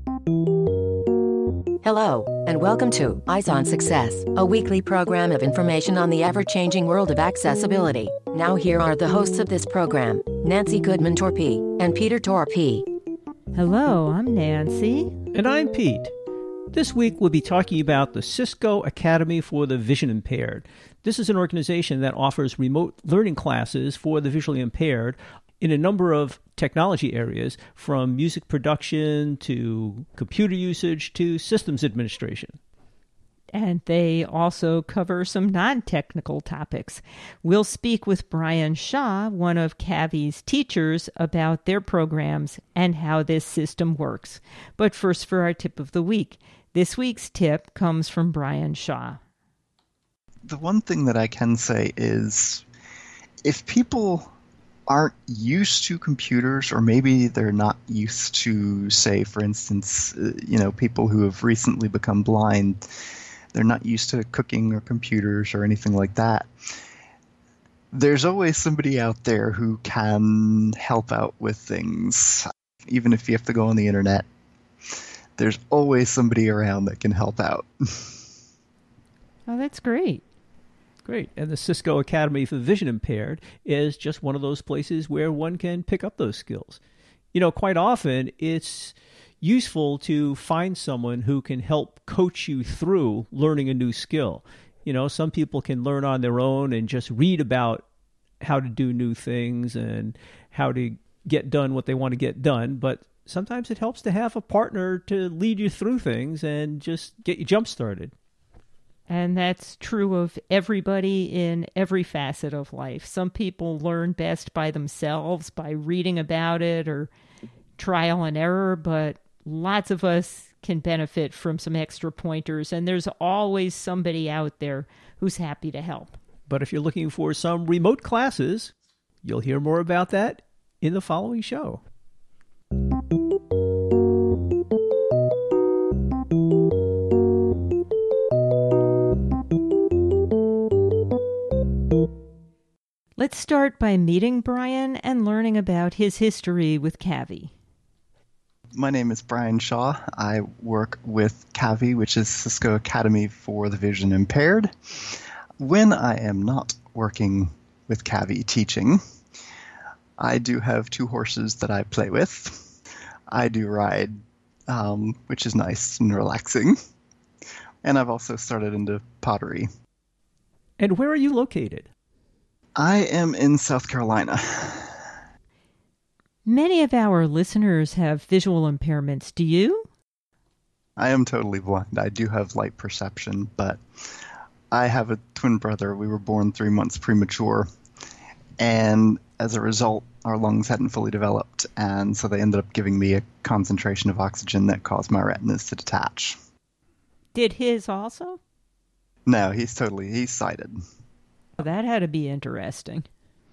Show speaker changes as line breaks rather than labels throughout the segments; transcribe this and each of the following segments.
Hello, and welcome to Eyes on Success, a weekly program of information on the ever-changing world of accessibility. Now here are the hosts of this program, Nancy Goodman-Torpey and Peter Torpey.
Hello, I'm Nancy.
And I'm Pete. This week we'll be talking about the Cisco Academy for the Vision Impaired. This is an organization that offers remote learning classes for the visually impaired in a number of technology areas, from music production to computer usage to systems administration.
And they also cover some non-technical topics. We'll speak with Brian Shaw, one of CAVI's teachers, about their programs and how this system works. But first, for our tip of the week. This week's tip comes from Brian Shaw.
The one thing that I can say is, if people aren't used to computers, or maybe they're not used to, say, for instance, people who have recently become blind, they're not used to cooking or computers or anything like that. There's always somebody out there who can help out with things. Even if you have to go on the internet, there's always somebody around that can help out.
Oh, that's great.
Great. And the Cisco Academy for the Vision Impaired is just one of those places where one can pick up those skills. Quite often it's useful to find someone who can help coach you through learning a new skill. Some people can learn on their own and just read about how to do new things and how to get done what they want to get done. But sometimes it helps to have a partner to lead you through things and just get you jump-started.
And that's true of everybody in every facet of life. Some people learn best by themselves, by reading about it or trial and error, but lots of us can benefit from some extra pointers, and there's always somebody out there who's happy to help.
But if you're looking for some remote classes, you'll hear more about that in the following show.
Let's start by meeting Brian and learning about his history with CAVI.
My name is Brian Shaw. I work with CAVI, which is Cisco Academy for the Vision Impaired. When I am not working with CAVI teaching, I do have two horses that I play with. I do ride, which is nice and relaxing. And I've also started into pottery.
And where are you located?
I am in South Carolina.
Many of our listeners have visual impairments. Do you?
I am totally blind. I do have light perception, but I have a twin brother. We were born 3 months premature, and as a result, our lungs hadn't fully developed, and so they ended up giving me a concentration of oxygen that caused my retinas to detach.
Did his also?
No, he's sighted.
That had to be interesting.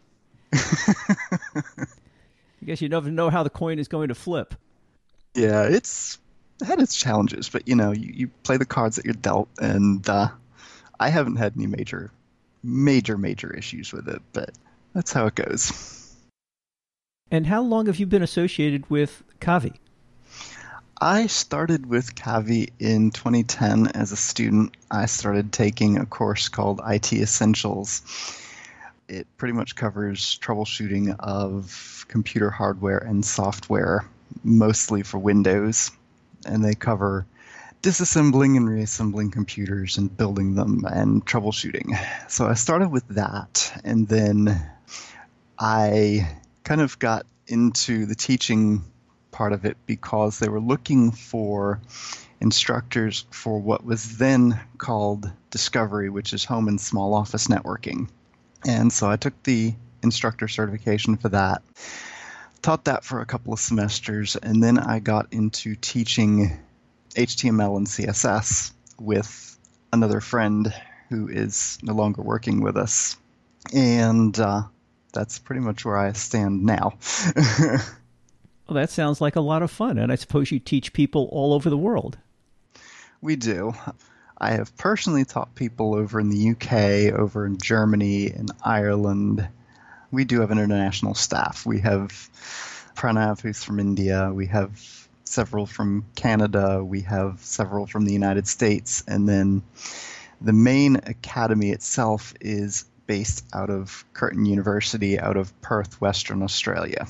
I guess you never know how the coin is going to flip.
Yeah, it had its challenges, but you play the cards that you're dealt, and I haven't had any major issues with it, but that's how it goes.
And how long have you been associated with CAVI?
I started with CAVI in 2010 as a student. I started taking a course called IT Essentials. It pretty much covers troubleshooting of computer hardware and software, mostly for Windows. And they cover disassembling and reassembling computers and building them and troubleshooting. So I started with that, and then I kind of got into the teaching part of it because they were looking for instructors for what was then called Discovery, which is home and small office networking. And so I took the instructor certification for that, taught that for a couple of semesters, and then I got into teaching HTML and CSS with another friend who is no longer working with us. And that's pretty much where I stand now.
Well, that sounds like a lot of fun, and I suppose you teach people all over the world.
We do. I have personally taught people over in the UK, over in Germany, in Ireland. We do have an international staff. We have Pranav, who's from India. We have several from Canada, we have several from the United States, and then the main academy itself is based out of Curtin University out of Perth, Western Australia.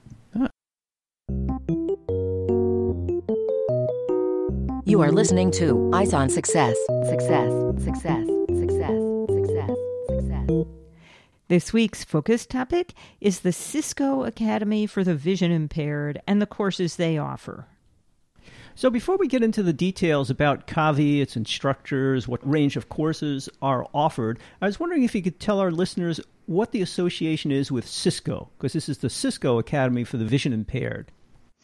You are listening to Eyes on Success. Success, success, success, success, success.
This week's focus topic is the Cisco Academy for the Vision Impaired and the courses they offer.
So before we get into the details about CAVI, its instructors, what range of courses are offered, I was wondering if you could tell our listeners what the association is with Cisco, because this is the Cisco Academy for the Vision Impaired.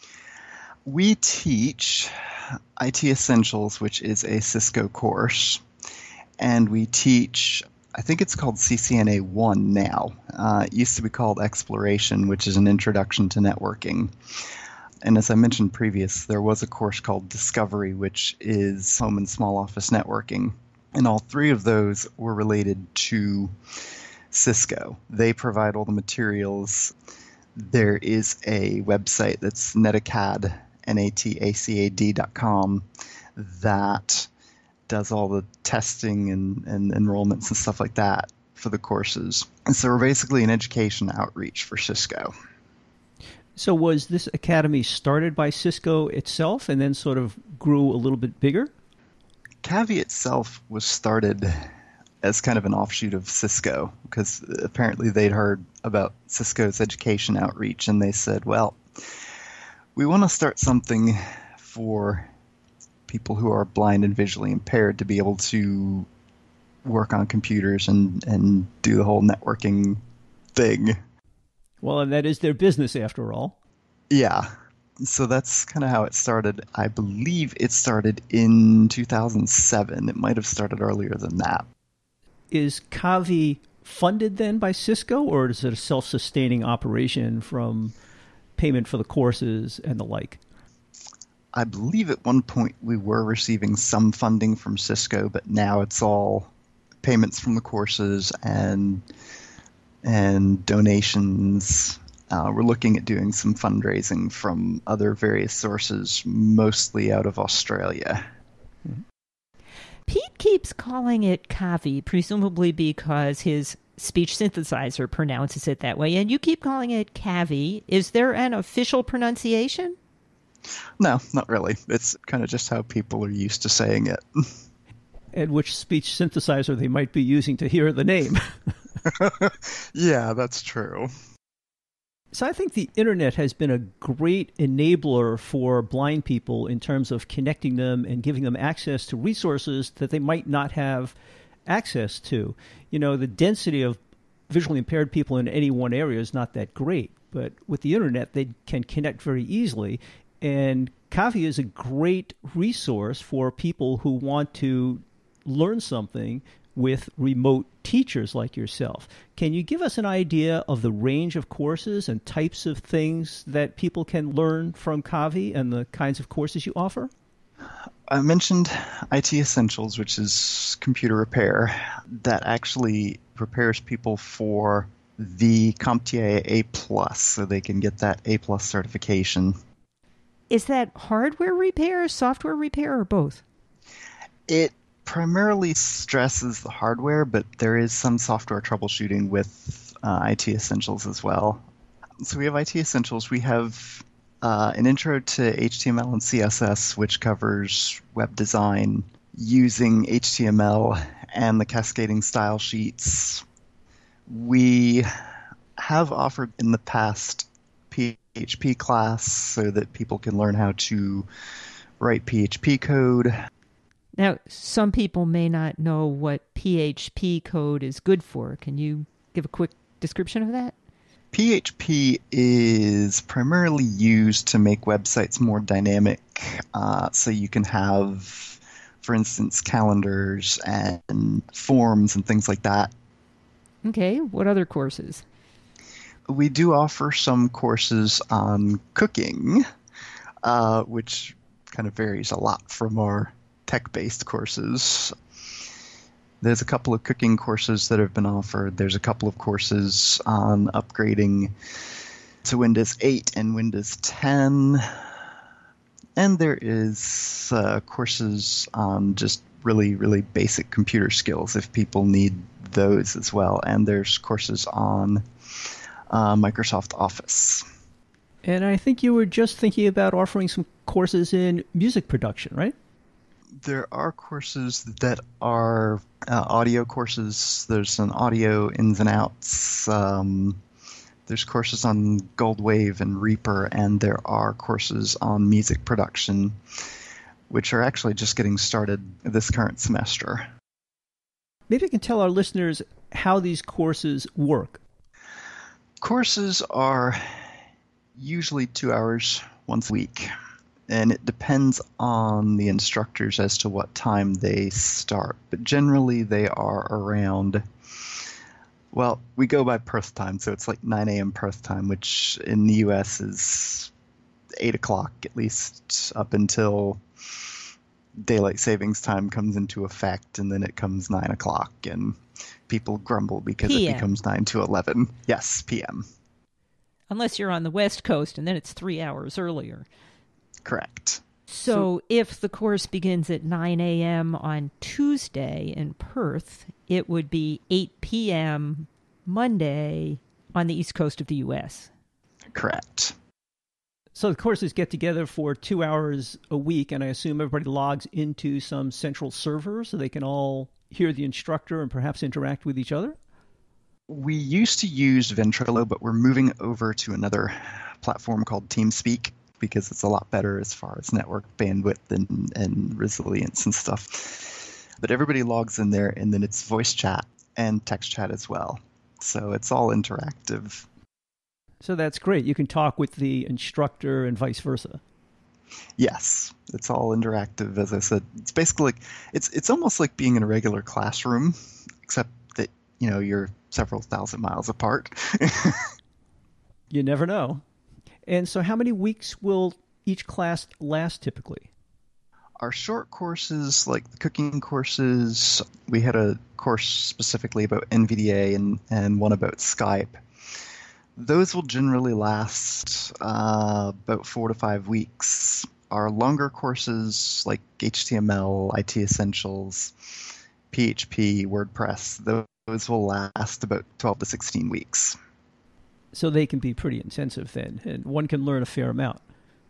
We teach IT Essentials, which is a Cisco course, and we teach, I think it's called CCNA 1 now. It used to be called Exploration, which is an introduction to networking. And as I mentioned previous, there was a course called Discovery, which is home and small office networking. And all three of those were related to Cisco. They provide all the materials. There is a website that's Netacad, NATACAD.com, that does all the testing and enrollments and stuff like that for the courses. And so we're basically an education outreach for Cisco.
So was this academy started by Cisco itself and then sort of grew a little bit bigger?
CAVI itself was started as kind of an offshoot of Cisco, because apparently they'd heard about Cisco's education outreach, and they said, well, we want to start something for people who are blind and visually impaired to be able to work on computers and do the whole networking thing.
Well, and that is their business after all.
Yeah. So that's kind of how it started. I believe it started in 2007. It might have started earlier than that.
Is CAVI funded then by Cisco, or is it a self-sustaining operation from payment for the courses and the like?
I believe at one point we were receiving some funding from Cisco, but now it's all payments from the courses and donations. We're looking at doing some fundraising from other various sources, mostly out of Australia.
Pete keeps calling it CAVI, presumably because his speech synthesizer pronounces it that way, and you keep calling it CAVI. Is there an official pronunciation?
No, not really. It's kind of just how people are used to saying it.
And which speech synthesizer they might be using to hear the name.
Yeah, that's true.
So I think the internet has been a great enabler for blind people in terms of connecting them and giving them access to resources that they might not have access to. You know, the density of visually impaired people in any one area is not that great, but with the internet, they can connect very easily. And CAVI is a great resource for people who want to learn something with remote teachers like yourself. Can you give us an idea of the range of courses and types of things that people can learn from CAVI and the kinds of courses you offer?
I mentioned IT Essentials, which is computer repair. That actually prepares people for the CompTIA A+, so they can get that A+ certification.
Is that hardware repair, software repair, or both?
It primarily stresses the hardware, but there is some software troubleshooting with IT Essentials as well. So we have IT Essentials. We have an intro to HTML and CSS, which covers web design using HTML and the cascading style sheets. We have offered in the past PHP class so that people can learn how to write PHP code.
Now, some people may not know what PHP code is good for. Can you give a quick description of that?
PHP is primarily used to make websites more dynamic, so you can have, for instance, calendars and forms and things like that.
Okay, what other courses?
We do offer some courses on cooking, which kind of varies a lot from our tech-based courses. There's a couple of cooking courses that have been offered. There's a couple of courses on upgrading to Windows 8 and Windows 10. And there is courses on just really, really basic computer skills if people need those as well. And there's courses on Microsoft Office.
And I think you were just thinking about offering some courses in music production, right?
There are courses that are audio courses. There's an audio ins and outs. There's courses on Goldwave and Reaper, and there are courses on music production, which are actually just getting started this current semester.
Maybe you can tell our listeners how these courses work.
Courses are usually 2 hours once a week, and it depends on the instructors as to what time they start. But generally they are around, well, we go by Perth time, so it's like 9 a.m. Perth time, which in the U.S. is 8 o'clock at least up until daylight savings time comes into effect, and then it comes 9 o'clock, and people grumble because
PM.
It becomes 9 to 11. Yes, p.m.
Unless you're on the West Coast, and then it's 3 hours earlier.
Correct.
So if the course begins at 9 a.m. on Tuesday in Perth, it would be 8 p.m. Monday on the East Coast of the U.S.
Correct.
So the courses get together for 2 hours a week, and I assume everybody logs into some central server so they can all hear the instructor and perhaps interact with each other?
We used to use Ventrilo, but we're moving over to another platform called TeamSpeak because it's a lot better as far as network bandwidth and resilience and stuff. But everybody logs in there, and then it's voice chat and text chat as well. So it's all interactive.
So that's great. You can talk with the instructor and vice versa.
Yes, it's all interactive. As I said, it's basically like it's almost like being in a regular classroom, except that you're several thousand miles apart.
You never know. And so, how many weeks will each class last typically?
Our short courses, like the cooking courses, we had a course specifically about NVDA and one about Skype. Those will generally last about 4 to 5 weeks. Our longer courses like HTML, IT Essentials, PHP, WordPress, those will last about 12 to 16 weeks.
So they can be pretty intensive then, and one can learn a fair amount.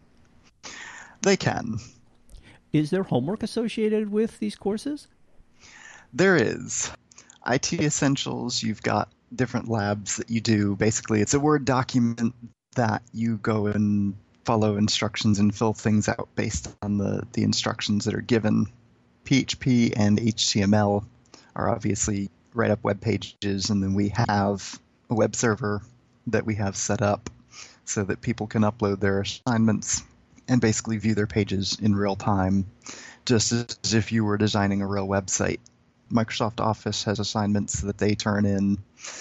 They can.
Is there homework associated with these courses?
There is. IT Essentials, you've got different labs that you do. Basically, it's a Word document that you go and follow instructions and fill things out based on the instructions that are given. PHP and HTML are obviously write up web pages, and then we have a web server that we have set up so that people can upload their assignments and basically view their pages in real time, just as if you were designing a real website. Microsoft Office has assignments that they turn in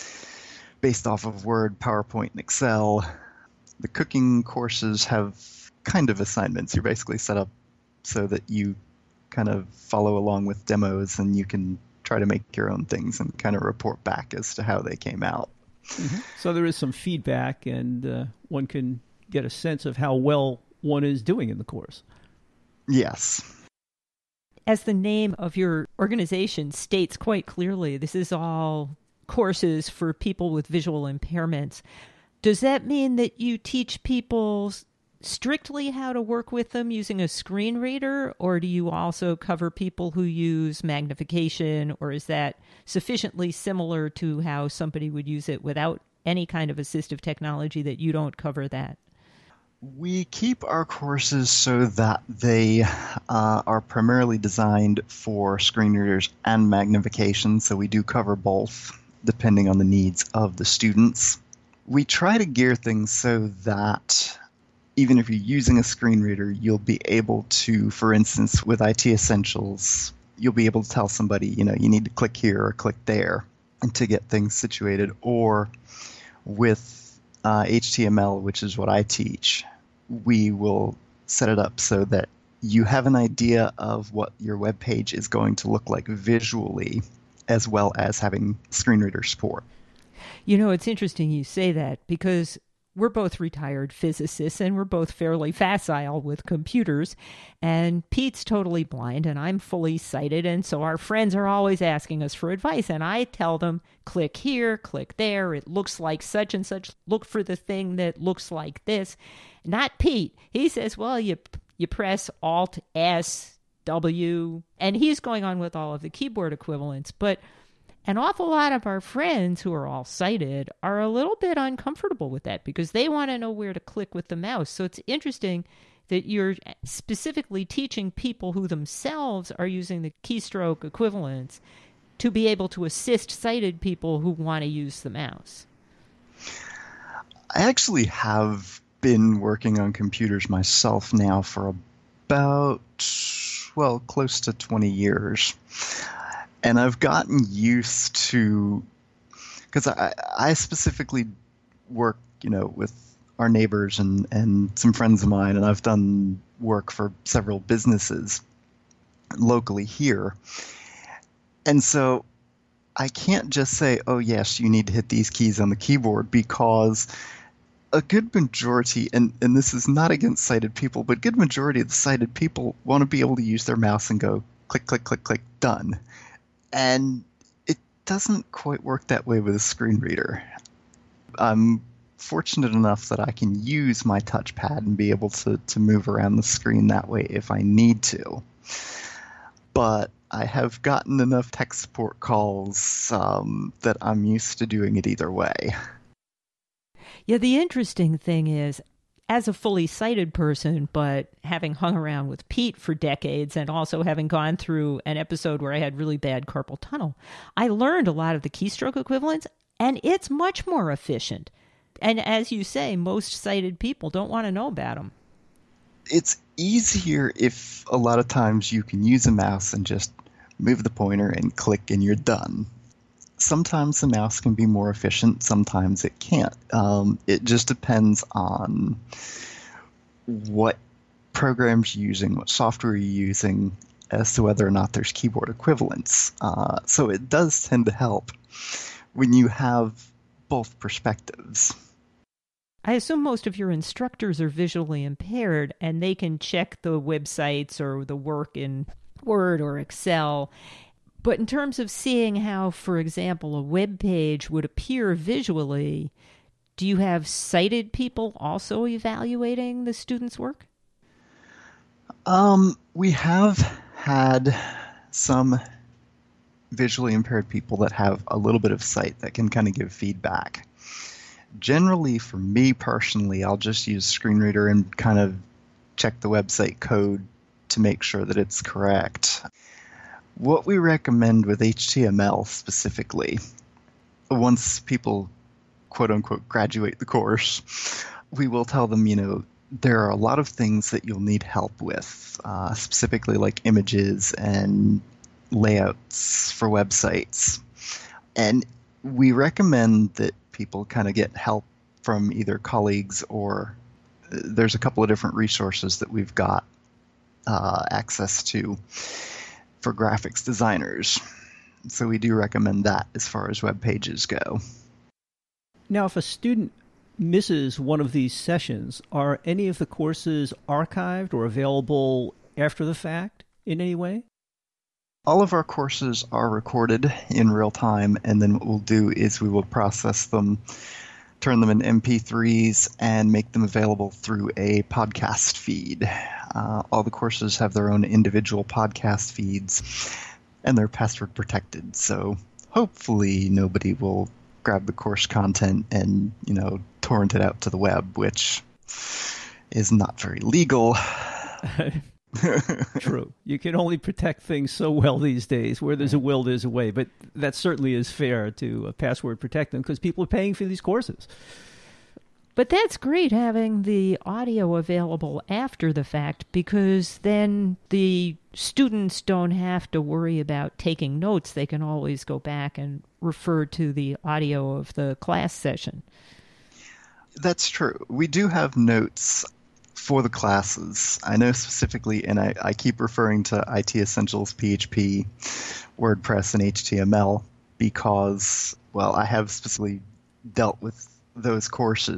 based off of Word, PowerPoint, and Excel. The cooking courses have kind of assignments. You're basically set up so that you kind of follow along with demos, and you can try to make your own things and kind of report back as to how they came out.
Mm-hmm. So there is some feedback, and one can get a sense of how well one is doing in the course.
Yes.
As the name of your organization states quite clearly, this is all courses for people with visual impairments. Does that mean that you teach people strictly how to work with them using a screen reader, or do you also cover people who use magnification, or is that sufficiently similar to how somebody would use it without any kind of assistive technology that you don't cover that?
We keep our courses so that they are primarily designed for screen readers and magnification, so we do cover both depending on the needs of the students. We try to gear things so that even if you're using a screen reader, you'll be able to, for instance, with IT Essentials, you'll be able to tell somebody, you need to click here or click there and to get things situated. Or with HTML, which is what I teach, we will set it up so that you have an idea of what your web page is going to look like visually, as well as having screen reader support.
It's interesting you say that, because we're both retired physicists and we're both fairly facile with computers. And Pete's totally blind and I'm fully sighted. And so our friends are always asking us for advice. And I tell them, click here, click there. It looks like such and such. Look for the thing that looks like this. Not Pete. He says, well, you press Alt S, W, and he's going on with all of the keyboard equivalents. But an awful lot of our friends who are all sighted are a little bit uncomfortable with that because they want to know where to click with the mouse. So it's interesting that you're specifically teaching people who themselves are using the keystroke equivalents to be able to assist sighted people who want to use the mouse.
I actually have been working on computers myself now for about, well, close to 20 years. And I've gotten used to, because I specifically work, with our neighbors and some friends of mine, and I've done work for several businesses locally here. And so I can't just say, oh, yes, you need to hit these keys on the keyboard, because a good majority, and this is not against sighted people, but a good majority of the sighted people want to be able to use their mouse and go click, click, click, click, done. And it doesn't quite work that way with a screen reader. I'm fortunate enough that I can use my touchpad and be able to move around the screen that way if I need to. But I have gotten enough tech support calls that I'm used to doing it either way.
Yeah, the interesting thing is, as a fully sighted person, but having hung around with Pete for decades and also having gone through an episode where I had really bad carpal tunnel, I learned a lot of the keystroke equivalents, and it's much more efficient. And as you say, most sighted people don't want to know about them.
It's easier if a lot of times you can use a mouse and just move the pointer and click and you're done. Sometimes the mouse can be more efficient, sometimes it can't. It just depends on what programs you're using, what software you're using, as to whether or not there's keyboard equivalents. So it does tend to help when you have both perspectives.
I assume most of your instructors are visually impaired and they can check the websites or the work in Word or Excel. But in terms of seeing how, for example, a web page would appear visually, do you have sighted people also evaluating the students' work?
We have had some visually impaired people that have a little bit of sight that can kind of give feedback. Generally, for me personally, I'll just use screen reader and kind of check the website code to make sure that it's correct. What we recommend with HTML specifically, once people quote-unquote graduate the course, we will tell them, there are a lot of things that you'll need help with, specifically like images and layouts for websites. And we recommend that people kind of get help from either colleagues or there's a couple of different resources that we've got access to for graphics designers. So we do recommend that as far as web pages go.
Now, if a student misses one of these sessions, are any of the courses archived or available after the fact in any way?
All of our courses are recorded in real time, and then what we'll do is we will process them, turn them in MP3s, and make them available through a podcast feed. All the courses have their own individual podcast feeds, and they're password protected, so hopefully nobody will grab the course content and, torrent it out to the web, which is not very legal.
True. You can only protect things so well these days. Where there's a will, there's a way. But that certainly is fair to password protect them because people are paying for these courses.
But that's great having the audio available after the fact because then the students don't have to worry about taking notes. They can always go back and refer to the audio of the class session.
That's true. We do have notes for the classes. I know specifically, and I keep referring to IT Essentials, PHP, WordPress, and HTML because, I have specifically dealt with those courses.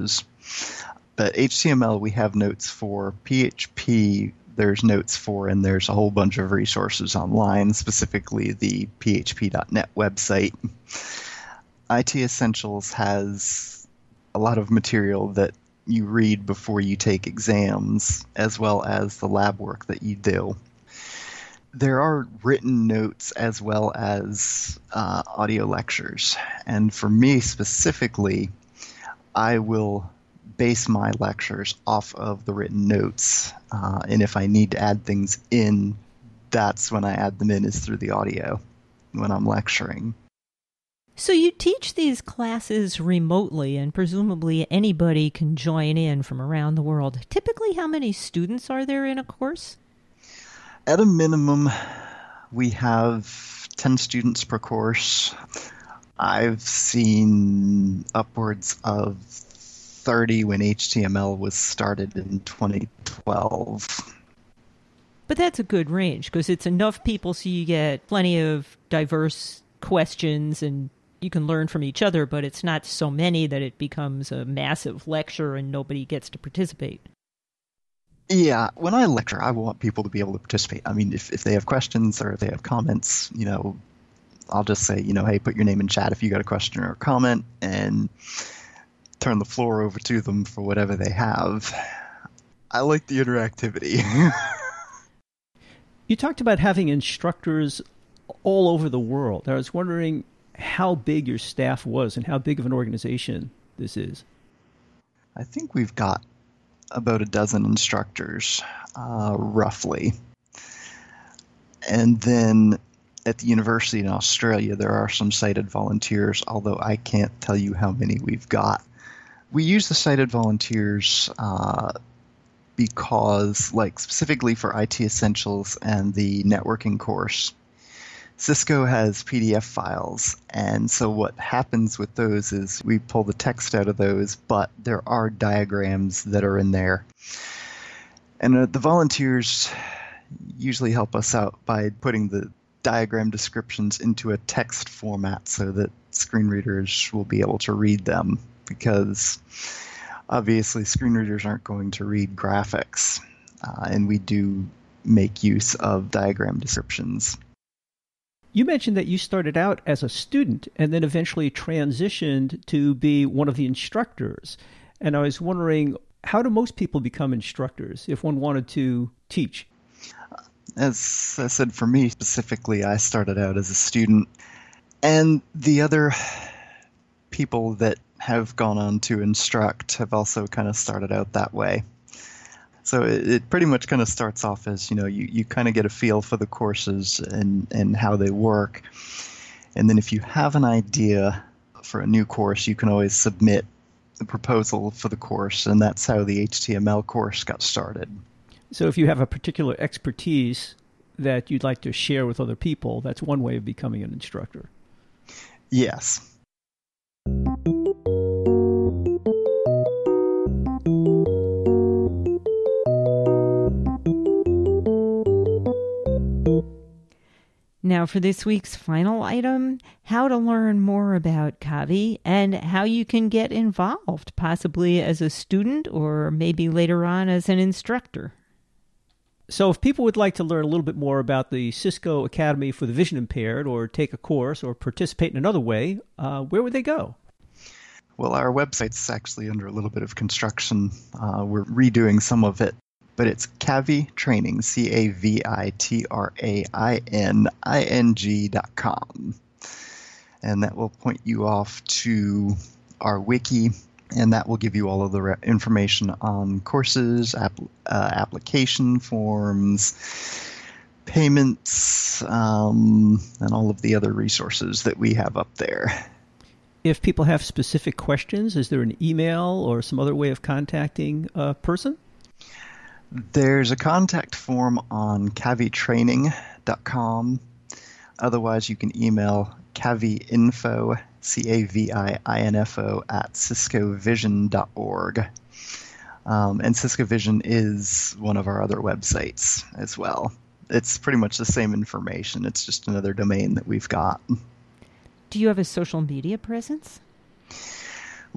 But HTML, we have notes for. PHP, there's notes for, and there's a whole bunch of resources online, specifically the php.net website. IT Essentials has a lot of material that you read before you take exams, as well as the lab work that you do. There are written notes as well as audio lectures. And for me specifically, I will base my lectures off of the written notes. And if I need to add things in, that's when I add them in, is through the audio when I'm lecturing.
So you teach these classes remotely, and presumably anybody can join in from around the world. Typically, how many students are there in a course?
At a minimum, we have 10 students per course. I've seen upwards of 30 when HTML was started in 2012.
But that's a good range, because it's enough people so you get plenty of diverse questions and you can learn from each other, but it's not so many that it becomes a massive lecture and nobody gets to participate.
Yeah, when I lecture, I want people to be able to participate. I mean, if they have questions or if they have comments, I'll just say, hey, put your name in chat if you got a question or a comment, and turn the floor over to them for whatever they have. I like the interactivity.
You talked about having instructors all over the world. I was wondering how big your staff was and how big of an organization this is.
I think we've got about a dozen instructors, roughly. And then at the university in Australia, there are some sighted volunteers, although I can't tell you how many we've got. We use the sighted volunteers because, specifically for IT Essentials and the networking course, Cisco has PDF files, and so what happens with those is we pull the text out of those, but there are diagrams that are in there. And the volunteers usually help us out by putting the diagram descriptions into a text format so that screen readers will be able to read them, because obviously screen readers aren't going to read graphics, and we do make use of diagram descriptions.
You mentioned that you started out as a student and then eventually transitioned to be one of the instructors. And I was wondering, how do most people become instructors if one wanted to teach?
As I said, for me specifically, I started out as a student. And the other people that have gone on to instruct have also kind of started out that way. So it pretty much kind of starts off as, you kind of get a feel for the courses and how they work. And then if you have an idea for a new course, you can always submit the proposal for the course. And that's how the HTML course got started.
So if you have a particular expertise that you'd like to share with other people, that's one way of becoming an instructor.
Yes.
Now for this week's final item, how to learn more about Kavi and how you can get involved, possibly as a student or maybe later on as an instructor.
So if people would like to learn a little bit more about the Cisco Academy for the Vision Impaired, or take a course or participate in another way, where would they go?
Well, our website's actually under a little bit of construction. We're redoing some of it. But it's Kavi Training, CAVITRAINING.com. And that will point you off to our wiki, and that will give you all of the information on courses, application forms, payments, and all of the other resources that we have up there.
If people have specific questions, is there an email or some other way of contacting a person?
There's a contact form on cavitraining.com. Otherwise, you can email caviinfo, CAVIINFO, at ciscovision.org. And Cisco Vision is one of our other websites as well. It's pretty much the same information. It's just another domain that we've got.
Do you have a social media presence?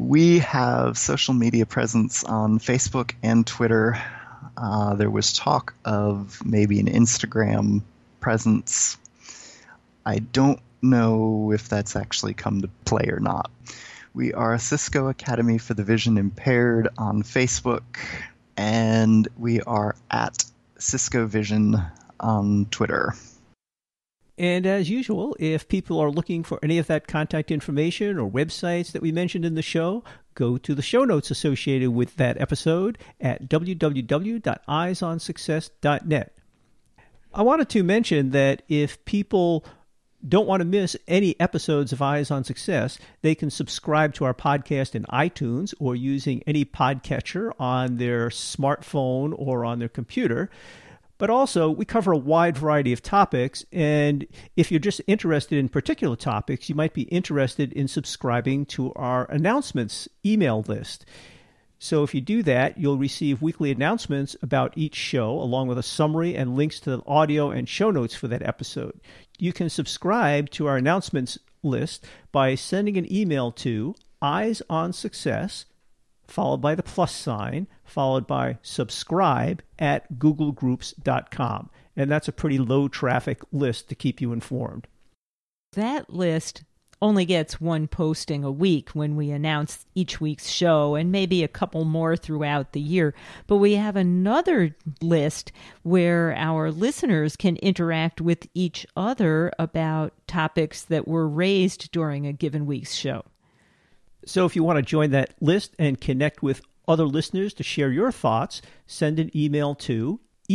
We have social media presence on Facebook and Twitter. There was talk of maybe an Instagram presence. I don't know if that's actually come to play or not. We are Cisco Academy for the Vision Impaired on Facebook, and we are at Cisco Vision on Twitter.
And as usual, if people are looking for any of that contact information or websites that we mentioned in the show, go to the show notes associated with that episode at www.eyesonsuccess.net. I wanted to mention that if people don't want to miss any episodes of Eyes on Success, they can subscribe to our podcast in iTunes or using any podcatcher on their smartphone or on their computer. But also, we cover a wide variety of topics, and if you're just interested in particular topics, you might be interested in subscribing to our announcements email list. So if you do that, you'll receive weekly announcements about each show, along with a summary and links to the audio and show notes for that episode. You can subscribe to our announcements list by sending an email to eyesonsuccess, followed by the plus sign, followed by subscribe at googlegroups.com. And that's a pretty low traffic list to keep you informed.
That list only gets one posting a week when we announce each week's show, and maybe a couple more throughout the year. But we have another list where our listeners can interact with each other about topics that were raised during a given week's show.
So if you want to join that list and connect with other listeners to share your thoughts, send an email to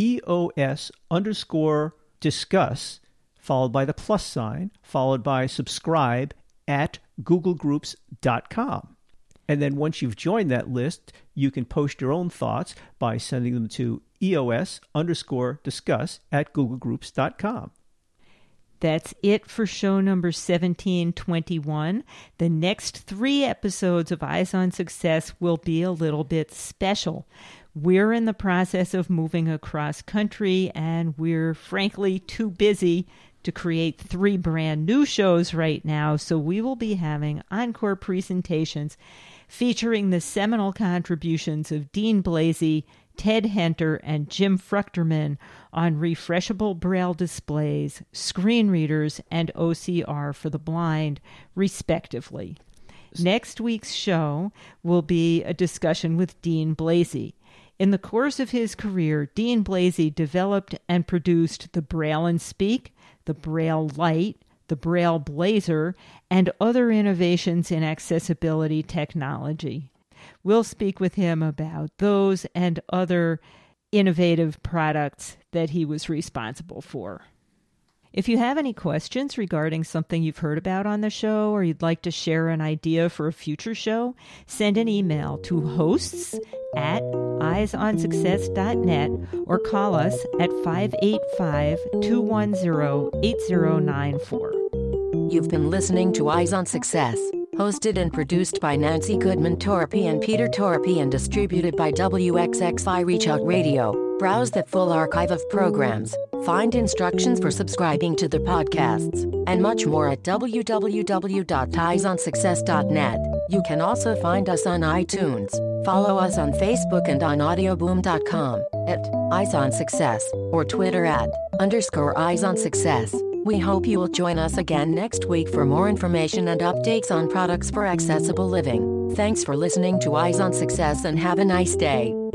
EOS_discuss, followed by the plus sign, followed by subscribe at googlegroups.com. And then once you've joined that list, you can post your own thoughts by sending them to EOS_discuss at googlegroups.com.
That's it for show number 1721. The next 3 episodes of Eyes on Success will be a little bit special. We're in the process of moving across country, and we're frankly too busy to create 3 brand new shows right now, so we will be having encore presentations featuring the seminal contributions of Dean Blasey, Ted Henter, and Jim Fruchterman on refreshable Braille displays, screen readers, and OCR for the blind, respectively. Next week's show will be a discussion with Dean Blasey. In the course of his career, Dean Blasey developed and produced the Braille and Speak, the Braille Light, the Braille Blazer, and other innovations in accessibility technology. We'll speak with him about those and other innovative products that he was responsible for. If you have any questions regarding something you've heard about on the show, or you'd like to share an idea for a future show, send an email to hosts@eyesonsuccess.net or call us at 585-210-8094.
You've been listening to Eyes on Success, hosted and produced by Nancy Goodman Torpy and Peter Torpy and distributed by WXXI Reach Out Radio. Browse the full archive of programs, find instructions for subscribing to the podcasts, and much more at www.eyesonsuccess.net. You can also find us on iTunes. Follow us on Facebook and on audioboom.com at Eyes on Success or Twitter at _Eyes on Success. We hope you will join us again next week for more information and updates on products for accessible living. Thanks for listening to Eyes on Success and have a nice day.